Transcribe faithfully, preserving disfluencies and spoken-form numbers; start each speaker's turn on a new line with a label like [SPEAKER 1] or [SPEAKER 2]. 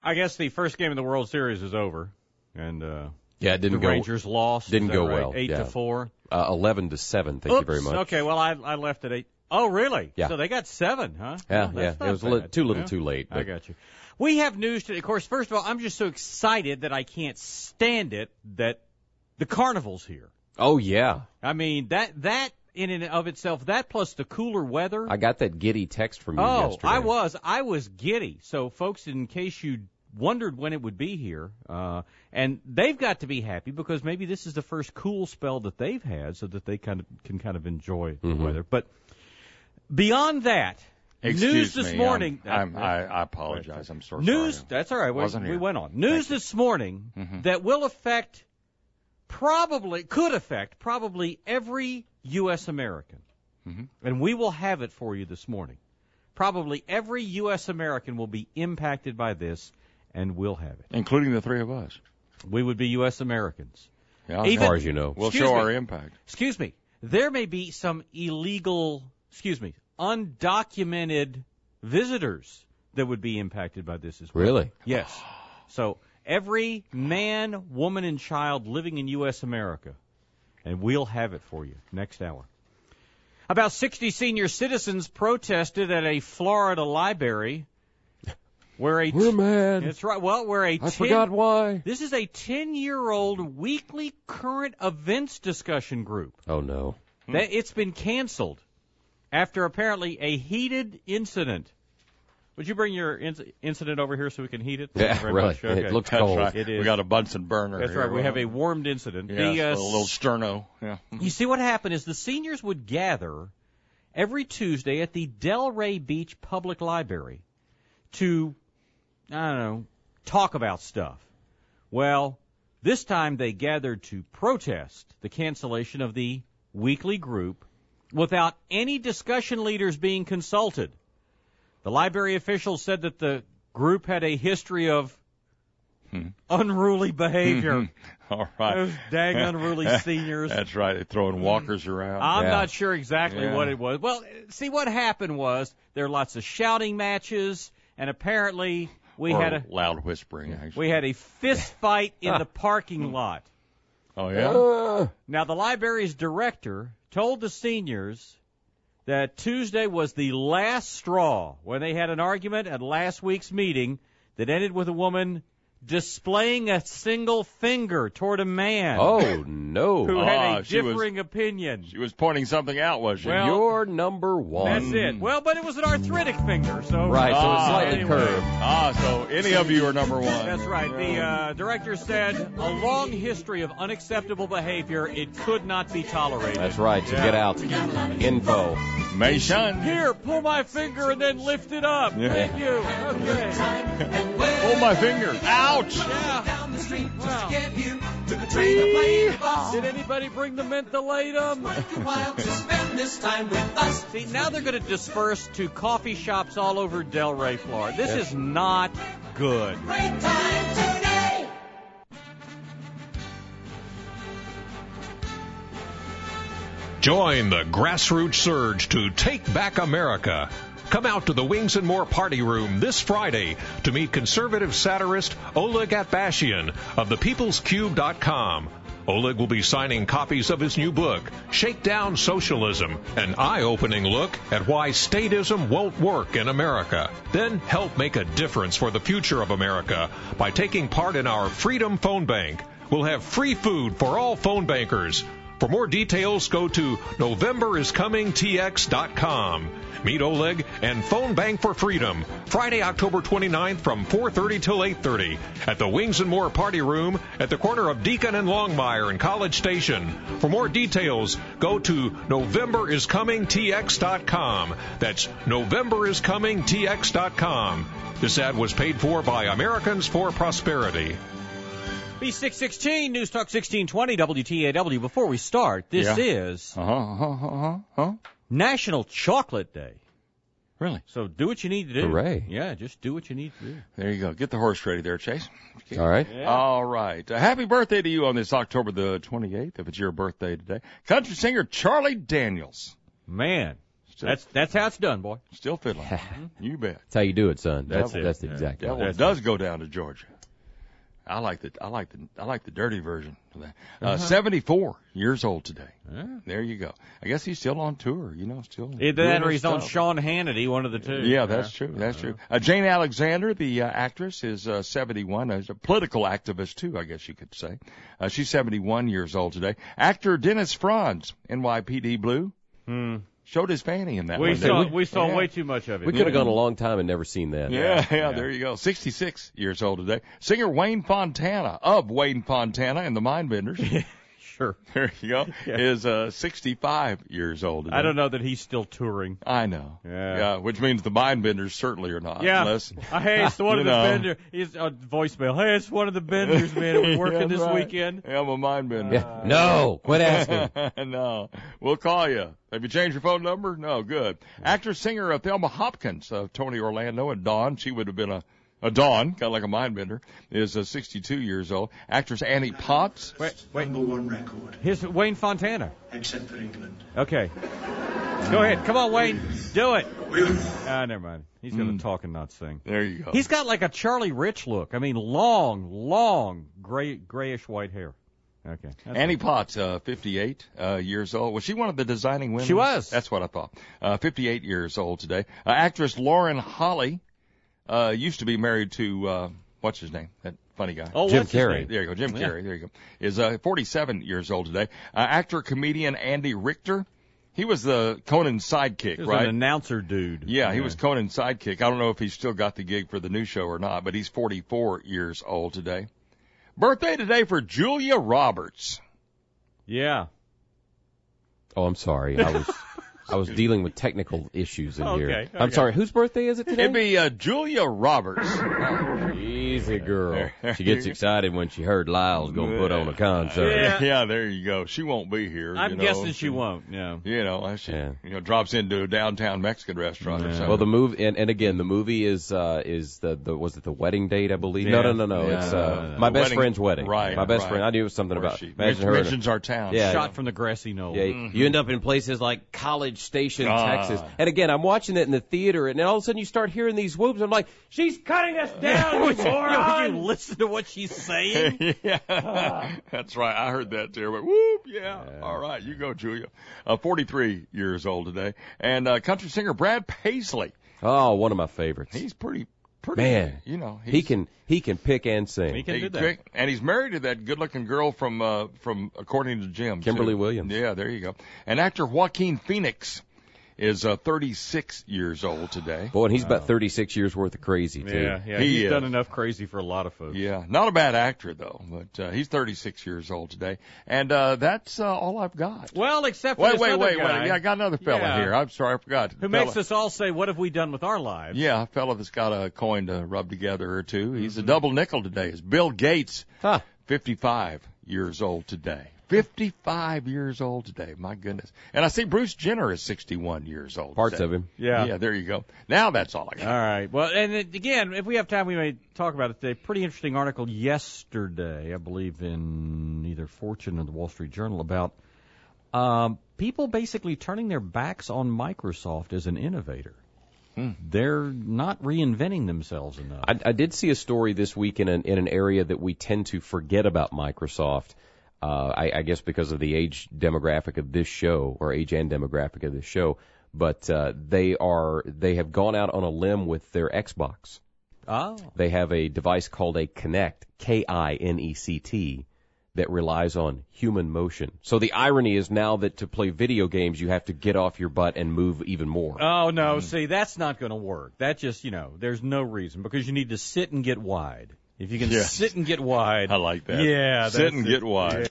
[SPEAKER 1] I guess the first game of the World Series is over, and uh,
[SPEAKER 2] yeah, it didn't
[SPEAKER 1] the
[SPEAKER 2] go,
[SPEAKER 1] Rangers lost.
[SPEAKER 2] Didn't go
[SPEAKER 1] right?
[SPEAKER 2] well.
[SPEAKER 1] Eight
[SPEAKER 2] yeah.
[SPEAKER 1] to four.
[SPEAKER 2] Uh, Eleven to seven. Thank
[SPEAKER 1] Oops,
[SPEAKER 2] you very much.
[SPEAKER 1] Okay, well I I left at eight. Oh, really?
[SPEAKER 2] Yeah.
[SPEAKER 1] So they got seven, huh?
[SPEAKER 2] Yeah,
[SPEAKER 1] well,
[SPEAKER 2] yeah.
[SPEAKER 1] Not
[SPEAKER 2] It was a
[SPEAKER 1] bad.
[SPEAKER 2] li- too little,
[SPEAKER 1] yeah.
[SPEAKER 2] too late. But
[SPEAKER 1] I got you. We have news today. Of course, first of all, I'm just so excited that I can't stand it that the carnival's here.
[SPEAKER 2] Oh yeah.
[SPEAKER 1] I mean that that in and of itself, that plus the cooler weather.
[SPEAKER 2] I got that giddy text from you
[SPEAKER 1] oh,
[SPEAKER 2] yesterday.
[SPEAKER 1] I was I was giddy. So, folks, in case you wondered when it would be here, uh, and they've got to be happy because maybe this is the first cool spell that they've had, so that they kind of can kind of enjoy
[SPEAKER 2] Mm-hmm.
[SPEAKER 1] the weather. But beyond that,
[SPEAKER 3] Excuse
[SPEAKER 1] news this
[SPEAKER 3] me,
[SPEAKER 1] morning.
[SPEAKER 3] I'm, I'm, I, I apologize. I'm so
[SPEAKER 1] news.
[SPEAKER 3] sorry.
[SPEAKER 1] That's all right. We,
[SPEAKER 3] Wasn't
[SPEAKER 1] we
[SPEAKER 3] here.
[SPEAKER 1] went on. News
[SPEAKER 3] Thank you.
[SPEAKER 1] this morning
[SPEAKER 3] Mhm.
[SPEAKER 1] that will affect, probably could affect, probably every U S American,
[SPEAKER 3] Mhm.
[SPEAKER 1] and we will have it for you this morning. Probably every U S American will be impacted by this, and we'll have it.
[SPEAKER 3] Including the three of us.
[SPEAKER 1] We would be U S Americans.
[SPEAKER 3] Yeah,
[SPEAKER 2] As
[SPEAKER 1] Even-
[SPEAKER 2] far as you know.
[SPEAKER 3] we'll
[SPEAKER 1] Excuse
[SPEAKER 3] show
[SPEAKER 1] me.
[SPEAKER 3] our impact.
[SPEAKER 1] Excuse me. There may be some illegal, excuse me, undocumented visitors that would be impacted by this as well.
[SPEAKER 2] Really?
[SPEAKER 1] Yes. So every man, woman, and child living in U S America, and we'll have it for you next hour. About sixty senior citizens protested at a Florida library where a
[SPEAKER 2] We're mad.
[SPEAKER 1] That's right. Well, where a
[SPEAKER 2] I
[SPEAKER 1] ten,
[SPEAKER 2] forgot why.
[SPEAKER 1] This is a ten-year-old weekly current events discussion group.
[SPEAKER 2] Oh no.
[SPEAKER 1] That it's been canceled after apparently a heated incident. Would you bring your inc- incident over here so we can heat it? Thank
[SPEAKER 2] Yeah,
[SPEAKER 1] you very
[SPEAKER 2] really.
[SPEAKER 1] much. Okay.
[SPEAKER 2] It looks
[SPEAKER 3] That's
[SPEAKER 2] cold.
[SPEAKER 3] right.
[SPEAKER 1] It is.
[SPEAKER 3] We got a Bunsen burner.
[SPEAKER 1] That's
[SPEAKER 3] here.
[SPEAKER 1] right. We have a warmed incident.
[SPEAKER 3] Yeah,
[SPEAKER 1] The, uh,
[SPEAKER 3] a little sterno. Yeah.
[SPEAKER 1] You see what happened is the seniors would gather every Tuesday at the Delray Beach Public Library to, I don't know, talk about stuff. Well, this time they gathered to protest the cancellation of the weekly group without any discussion leaders being consulted. The library officials said that the group had a history of
[SPEAKER 3] Hmm.
[SPEAKER 1] unruly behavior.
[SPEAKER 3] All right.
[SPEAKER 1] Those dang unruly seniors.
[SPEAKER 3] That's right. They're throwing walkers around.
[SPEAKER 1] I'm
[SPEAKER 2] Yeah.
[SPEAKER 1] not sure exactly
[SPEAKER 3] Yeah.
[SPEAKER 1] what it was. Well, see, what happened was there were lots of shouting matches, and apparently we
[SPEAKER 3] or
[SPEAKER 1] had a
[SPEAKER 3] loud whispering, actually.
[SPEAKER 1] we had a fist fight in the parking lot.
[SPEAKER 3] Oh, yeah?
[SPEAKER 2] Uh,
[SPEAKER 1] Now, the library's director told the seniors that Tuesday was the last straw when they had an argument at last week's meeting that ended with a woman displaying a single finger toward a man
[SPEAKER 2] oh no.
[SPEAKER 1] who
[SPEAKER 3] Ah,
[SPEAKER 1] had a
[SPEAKER 3] she was-
[SPEAKER 1] differing opinion.
[SPEAKER 3] She was pointing something out, was she?
[SPEAKER 1] Well,
[SPEAKER 2] You're number one.
[SPEAKER 1] That's it. Well, but it was an arthritic finger, so
[SPEAKER 2] Right, so it's
[SPEAKER 3] Ah,
[SPEAKER 2] slightly
[SPEAKER 1] anyway.
[SPEAKER 2] curved.
[SPEAKER 3] Ah, so any of you are number one.
[SPEAKER 1] That's right. The uh, director said a long history of unacceptable behavior. It could not be tolerated.
[SPEAKER 2] That's right. So
[SPEAKER 1] Yeah.
[SPEAKER 2] get out. Info.
[SPEAKER 3] May shun.
[SPEAKER 1] Here, pull my finger and then lift it up.
[SPEAKER 3] Yeah.
[SPEAKER 1] Thank you. Okay.
[SPEAKER 3] Pull my finger. Ouch!
[SPEAKER 1] Yeah. Wow. Did anybody bring the mentholatum? See, now they're going to disperse to coffee shops all over Delray, Florida. This
[SPEAKER 2] Yes.
[SPEAKER 1] is not good.
[SPEAKER 4] Join the grassroots surge to take back America. Come out to the Wings and More Party Room this Friday to meet conservative satirist Oleg Atbashian of the peoples cube dot com. Oleg will be signing copies of his new book, Shakedown Socialism, an eye-opening look at why statism won't work in America. Then help make a difference for the future of America by taking part in our Freedom Phone Bank. We'll have free food for all phone bankers. For more details, go to November is coming T X dot com. Meet Oleg and Phone Bank for Freedom, Friday, October twenty-ninth from four thirty till eight thirty at the Wings and More Party Room at the corner of Deacon and Longmire and College Station. For more details, go to November is coming T X dot com. That's November is coming T X dot com. This ad was paid for by Americans for Prosperity.
[SPEAKER 1] B six sixteen, News Talk sixteen twenty, W T A W. Before we start, this
[SPEAKER 3] Yeah.
[SPEAKER 1] is
[SPEAKER 3] Uh-huh, uh-huh, uh-huh, huh?
[SPEAKER 1] National Chocolate Day.
[SPEAKER 3] Really?
[SPEAKER 1] So do what you need to do.
[SPEAKER 2] Hooray.
[SPEAKER 1] Yeah, just do what you need to do.
[SPEAKER 3] There you go. Get the horse ready there, Chase.
[SPEAKER 2] All right.
[SPEAKER 3] All right. Uh, happy birthday to you on this October the twenty-eighth, if it's your birthday today. Country singer Charlie Daniels.
[SPEAKER 1] Man,
[SPEAKER 3] still,
[SPEAKER 1] That's that's how it's done, boy.
[SPEAKER 3] still fiddling. You bet.
[SPEAKER 2] That's how you do it, son.
[SPEAKER 1] That's
[SPEAKER 2] That's,
[SPEAKER 1] it.
[SPEAKER 2] that's the
[SPEAKER 1] Yeah.
[SPEAKER 2] exact
[SPEAKER 3] Devil
[SPEAKER 2] way.
[SPEAKER 1] That's
[SPEAKER 3] does go down to Georgia. I like the I like the I like the dirty version of that. Uh,
[SPEAKER 1] Uh-huh.
[SPEAKER 3] seventy-four years old today.
[SPEAKER 1] Yeah.
[SPEAKER 3] There you go. I guess he's still on tour. You know, still.
[SPEAKER 1] Either
[SPEAKER 3] doing
[SPEAKER 1] that or
[SPEAKER 3] his
[SPEAKER 1] he's on
[SPEAKER 3] stuff.
[SPEAKER 1] Sean Hannity, one of the two.
[SPEAKER 3] Yeah, that's true. That's true. Uh, Jane Alexander, the uh, actress, is uh, seventy-one. Uh, a political activist too, I guess you could say. Uh, she's seventy-one years old today. Actor Dennis Franz, N Y P D Blue,
[SPEAKER 1] Hmm.
[SPEAKER 3] showed his fanny in that
[SPEAKER 1] We
[SPEAKER 3] one.
[SPEAKER 1] saw
[SPEAKER 3] didn't
[SPEAKER 1] we saw
[SPEAKER 3] Yeah.
[SPEAKER 1] way too much of it.
[SPEAKER 2] We could have gone a long time and never seen that.
[SPEAKER 3] Yeah, yeah,
[SPEAKER 1] Yeah.
[SPEAKER 3] there you go. sixty-six years old today. Singer Wayne Fontana of Wayne Fontana and the Mindbenders.
[SPEAKER 1] Sure.
[SPEAKER 3] There you go.
[SPEAKER 1] Yeah.
[SPEAKER 3] Is uh, sixty-five years old today.
[SPEAKER 1] I don't know that he's still touring.
[SPEAKER 3] I know.
[SPEAKER 1] Yeah.
[SPEAKER 3] which means the Mindbenders certainly are not.
[SPEAKER 1] Yeah.
[SPEAKER 3] Unless,
[SPEAKER 1] Uh, hey, it's one
[SPEAKER 3] You
[SPEAKER 1] of the
[SPEAKER 3] know.
[SPEAKER 1] Bender. He's uh, voicemail. Hey, it's one of the Benders, man. It was working
[SPEAKER 3] Yeah,
[SPEAKER 1] this
[SPEAKER 3] right.
[SPEAKER 1] weekend.
[SPEAKER 3] Yeah, I'm a Mindbender.
[SPEAKER 2] Yeah. No, quit asking.
[SPEAKER 3] No, we'll call you. Have you changed your phone number? No, good. Actress, singer uh, Thelma Hopkins of Tony Orlando and Dawn. She would have been a, a Dawn, kind of like a Mindbender, is uh, sixty-two years old. Actress Annie Potts.
[SPEAKER 1] Wait, wait.
[SPEAKER 5] Number one record,
[SPEAKER 1] Here's Wayne Fontana.
[SPEAKER 5] except for England.
[SPEAKER 1] Okay. Go ahead. Come on, Wayne. Do it.
[SPEAKER 5] Will
[SPEAKER 1] Ah, never mind. He's going to talk and not sing.
[SPEAKER 3] There you go.
[SPEAKER 1] He's got like a Charlie Rich look. I mean, long, long, gray, grayish white hair. Okay. That's
[SPEAKER 3] Annie
[SPEAKER 1] it.
[SPEAKER 3] Potts, uh, fifty-eight uh, years old. Was she one of the designing women?
[SPEAKER 1] She was.
[SPEAKER 3] That's what I thought. Uh, fifty-eight years old today. Uh, actress Lauren Holly uh, used to be married to, uh, what's his name? That funny guy.
[SPEAKER 1] Oh,
[SPEAKER 2] Jim
[SPEAKER 1] what's his
[SPEAKER 2] Carrey.
[SPEAKER 1] name?
[SPEAKER 3] There you go, Jim
[SPEAKER 1] Yeah.
[SPEAKER 3] Carrey. There you go. Is uh, forty-seven years old today. Uh, actor, comedian Andy Richter. He was the Conan's sidekick,
[SPEAKER 1] He was
[SPEAKER 3] right?
[SPEAKER 1] an announcer dude.
[SPEAKER 3] Yeah, he was Conan's sidekick. I don't know if he's still got the gig for the new show or not, but he's forty-four years old today. Birthday today for Julia Roberts.
[SPEAKER 1] Yeah.
[SPEAKER 2] Oh, I'm sorry. I was I was dealing with technical issues in here.
[SPEAKER 1] Okay,
[SPEAKER 2] I'm
[SPEAKER 1] okay.
[SPEAKER 2] sorry. Whose birthday is it today?
[SPEAKER 3] It'd be uh, Julia Roberts.
[SPEAKER 2] Easy girl.
[SPEAKER 3] There
[SPEAKER 2] She gets
[SPEAKER 3] you go.
[SPEAKER 2] excited when she heard Lyle's going to put on a concert.
[SPEAKER 1] Yeah.
[SPEAKER 3] Yeah, there you go. She won't be here.
[SPEAKER 1] I'm
[SPEAKER 3] you know.
[SPEAKER 1] guessing she won't. Yeah.
[SPEAKER 3] You know, she
[SPEAKER 2] Yeah.
[SPEAKER 3] you know drops into a downtown Mexican restaurant or
[SPEAKER 1] Yeah.
[SPEAKER 3] something.
[SPEAKER 2] Well, the movie, and, and again, the movie is uh, is the, the was it the wedding date? I believe. No,
[SPEAKER 1] Yeah.
[SPEAKER 2] no, no, no.
[SPEAKER 1] Yeah.
[SPEAKER 2] It's
[SPEAKER 1] No,
[SPEAKER 2] uh,
[SPEAKER 1] no, no.
[SPEAKER 2] my
[SPEAKER 3] The
[SPEAKER 2] best
[SPEAKER 3] wedding-
[SPEAKER 2] friend's wedding.
[SPEAKER 3] right,
[SPEAKER 2] My best
[SPEAKER 3] right.
[SPEAKER 2] friend. I knew something
[SPEAKER 3] Of course
[SPEAKER 2] about.
[SPEAKER 3] she
[SPEAKER 2] Imagine her. in a-
[SPEAKER 3] mentions our town.
[SPEAKER 2] Yeah.
[SPEAKER 1] Shot from the grassy knoll.
[SPEAKER 2] Yeah, you end up in places like College Station,
[SPEAKER 3] Ah.
[SPEAKER 2] Texas. And again, I'm watching it in the theater, and then all of a sudden you start hearing these whoops. I'm like, she's cutting us down, you
[SPEAKER 1] You
[SPEAKER 2] moron!
[SPEAKER 1] listen to what she's saying.
[SPEAKER 3] Yeah, that's right. I heard that too. But whoop, yeah. All right, you go, Julia. Uh, forty-three years old today, and uh, country singer Brad Paisley.
[SPEAKER 2] Oh, one of my favorites.
[SPEAKER 3] He's pretty, pretty.
[SPEAKER 2] Man,
[SPEAKER 3] you know, he's,
[SPEAKER 2] he can he can pick and sing.
[SPEAKER 1] He can
[SPEAKER 3] he-
[SPEAKER 1] do that.
[SPEAKER 3] and he's married to that good-looking girl from uh, from according to Jim,
[SPEAKER 2] Kimberly
[SPEAKER 3] too.
[SPEAKER 2] Williams.
[SPEAKER 3] Yeah, there you go. And actor Joaquin Phoenix is uh, thirty-six years old today.
[SPEAKER 2] Boy, and he's about thirty-six years worth of crazy too.
[SPEAKER 1] Yeah, yeah.
[SPEAKER 3] He
[SPEAKER 1] He's
[SPEAKER 3] is.
[SPEAKER 1] done enough crazy for a lot of folks.
[SPEAKER 3] Yeah, not a bad actor though, but uh, he's thirty-six years old today, and uh, that's uh, all I've got.
[SPEAKER 1] Well, except for
[SPEAKER 3] Wait,
[SPEAKER 1] this
[SPEAKER 3] wait,
[SPEAKER 1] other
[SPEAKER 3] wait,
[SPEAKER 1] guy
[SPEAKER 3] wait! Yeah, I got another fella
[SPEAKER 1] Yeah.
[SPEAKER 3] here. I'm sorry, I forgot.
[SPEAKER 1] who
[SPEAKER 3] Fella-
[SPEAKER 1] makes us all say, "What have we done with our lives?"
[SPEAKER 3] Yeah, a fella that's got a coin to rub together or two. He's a double nickel today. It's Bill Gates,
[SPEAKER 2] Huh.
[SPEAKER 3] fifty-five years old today. fifty-five years old today. My goodness. And I see Bruce Jenner is sixty-one years old.
[SPEAKER 2] Parts
[SPEAKER 3] today.
[SPEAKER 2] of him.
[SPEAKER 1] Yeah.
[SPEAKER 3] Yeah, there you go. Now that's all I
[SPEAKER 1] All
[SPEAKER 3] got.
[SPEAKER 1] right. Well, and it, again, if we have time, we may talk about it today. Pretty interesting article yesterday, I believe, in either Fortune or the Wall Street Journal about um, people basically turning their backs on Microsoft as an innovator.
[SPEAKER 3] Hmm.
[SPEAKER 1] They're not reinventing themselves enough.
[SPEAKER 2] I, I did see a story this week in an, in an area that we tend to forget about Microsoft. Uh, I, I guess because of the age demographic of this show, or age and demographic of this show, but uh, they are they have gone out on a limb with their Xbox.
[SPEAKER 1] oh.
[SPEAKER 2] They have a device called a Kinect, K I N E C T, that relies on human motion. So the irony is now that to play video games, you have to get off your butt and move even more.
[SPEAKER 1] Oh, no. See, that's not going to work. That just, you know, there's no reason because you need to sit and get wide. If you can
[SPEAKER 3] Yes.
[SPEAKER 1] sit and get wide.
[SPEAKER 3] I like that.
[SPEAKER 1] Yeah.
[SPEAKER 3] Sit
[SPEAKER 1] that's
[SPEAKER 3] and
[SPEAKER 1] it.
[SPEAKER 3] get wide.